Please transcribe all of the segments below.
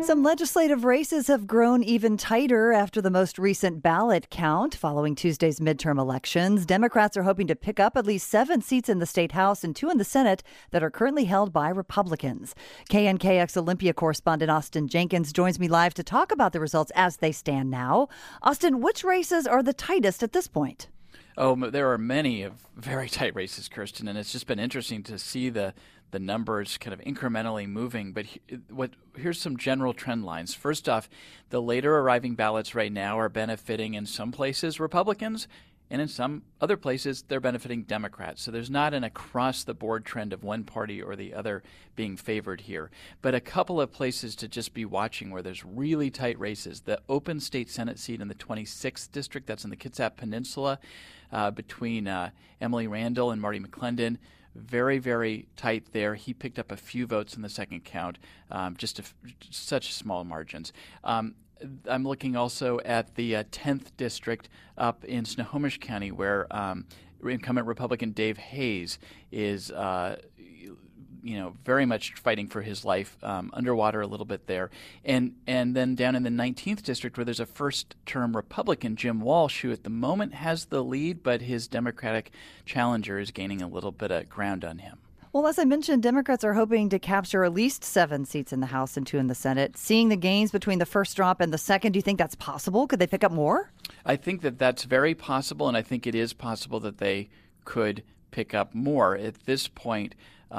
Some legislative races have grown even tighter after the most recent ballot count following Tuesday's midterm elections. Democrats are hoping to pick up at least 7 seats in the state house and 2 in the Senate that are currently held by Republicans. KNKX Olympia correspondent Austin Jenkins joins me live to talk about the results as they stand now. Austin, which races are the tightest at this point? Oh, there are many of very tight races, Kirsten, and it's just been interesting to see the numbers kind of incrementally moving. But here's some general trend lines. First off, the later arriving ballots right now are benefiting in some places Republicans, and in some other places they're benefiting Democrats. So there's not an across-the-board trend of one party or the other being favored here. But a couple of places to just be watching where there's really tight races. The open state Senate seat in the 26th district, that's in the Kitsap Peninsula, between Emily Randall and Marty McClendon. Very, very tight there. He picked up a few votes in the second count, such small margins. I'm looking also at the 10th district up in Snohomish County, where incumbent Republican Dave Hayes is very much fighting for his life, underwater a little bit there. And then down in the 19th district, where there's a first-term Republican, Jim Walsh, who at the moment has the lead, but his Democratic challenger is gaining a little bit of ground on him. Well, as I mentioned, Democrats are hoping to capture at least 7 seats in the House and 2 in the Senate. Seeing the gains between the first drop and the second, do you think that's possible? Could they pick up more? I think that that's very possible, and I think it is possible that they could pick up more. At this point,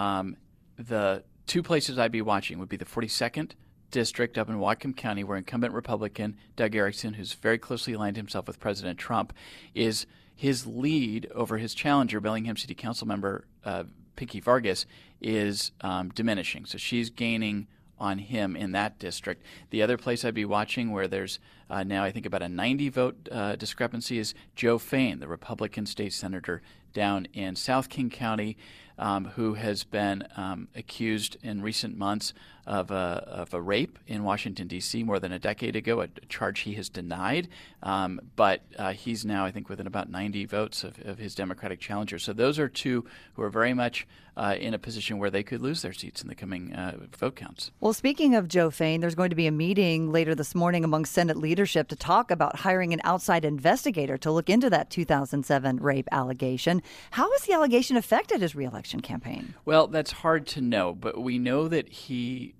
the 2 places I'd be watching would be the 42nd district up in Whatcom County, where incumbent Republican Doug Erickson, who's very closely aligned himself with President Trump, is his lead over his challenger, Bellingham City Council member Pinky Vargas, is diminishing. So she's gaining on him in that district. The other place I'd be watching where there's now I think about a 90-vote discrepancy is Joe Fain, the Republican state senator down in South King County, who has been accused in recent months of a rape in Washington, D.C. more than a decade ago, a charge he has denied. But he's now, I think, within about 90 votes of his Democratic challenger. So those are 2 who are very much in a position where they could lose their seats in the coming vote counts. Well, speaking of Joe Fain, there's going to be a meeting later this morning among Senate leadership to talk about hiring an outside investigator to look into that 2007 rape allegation. How has the allegation affected his reelection campaign? Well, that's hard to know, but we know that he,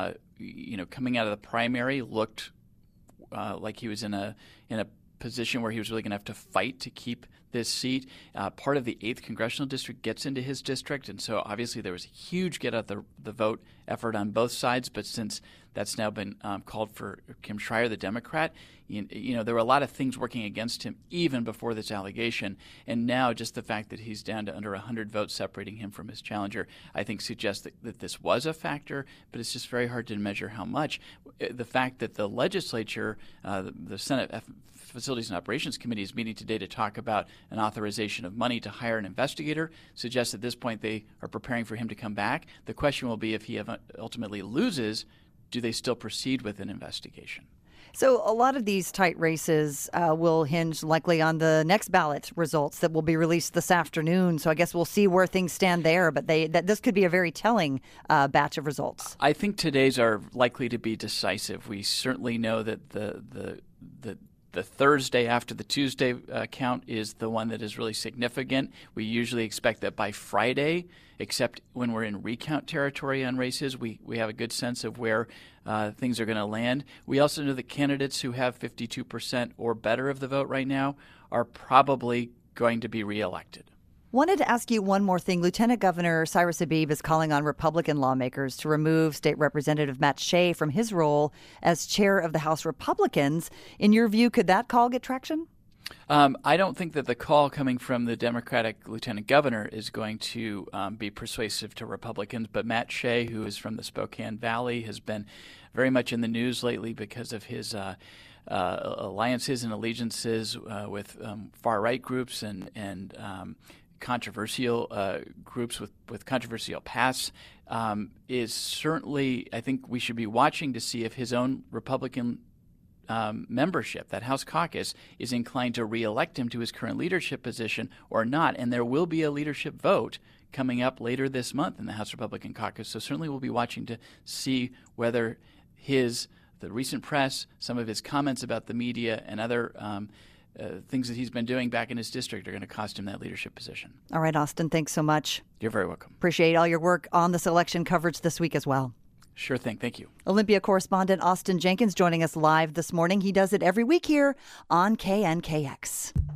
coming out of the primary, looked like he was in a position where he was really going to have to fight to keep this seat. Part of the 8th congressional district gets into his district, and so obviously there was a huge get out the vote effort on both sides. But since that's now been called for Kim Schreier, the Democrat, there were a lot of things working against him even before this allegation. And now just the fact that he's down to under 100 votes separating him from his challenger, I think suggests that this was a factor, but it's just very hard to measure how much. The fact that the legislature, the Senate Facilities and Operations Committee is meeting today to talk about an authorization of money to hire an investigator suggests at this point they are preparing for him to come back. The question will be if he ultimately loses, do they still proceed with an investigation? So a lot of these tight races will hinge likely on the next ballot results that will be released this afternoon. So I guess we'll see where things stand there. But this could be a very telling batch of results. I think today's are likely to be decisive. We certainly know that the Thursday after the Tuesday count is the one that is really significant. We usually expect that by Friday, except when we're in recount territory on races, we have a good sense of where things are going to land. We also know that candidates who have 52% or better of the vote right now are probably going to be reelected. Wanted to ask you one more thing. Lieutenant Governor Cyrus Habib is calling on Republican lawmakers to remove State Representative Matt Shea from his role as chair of the House Republicans. In your view, could that call get traction? I don't think that the call coming from the Democratic Lieutenant Governor is going to be persuasive to Republicans, but Matt Shea, who is from the Spokane Valley, has been very much in the news lately because of his alliances and allegiances with far-right groups and controversial groups with controversial pasts, is certainly, I think we should be watching to see if his own Republican membership, that House caucus, is inclined to reelect him to his current leadership position or not. And there will be a leadership vote coming up later this month in the House Republican caucus. So certainly we'll be watching to see whether the recent press, some of his comments about the media, and other things that he's been doing back in his district are going to cost him that leadership position. All right, Austin, thanks so much. You're very welcome. Appreciate all your work on this election coverage this week as well. Sure thing. Thank you. Olympia correspondent Austin Jenkins joining us live this morning. He does it every week here on KNKX.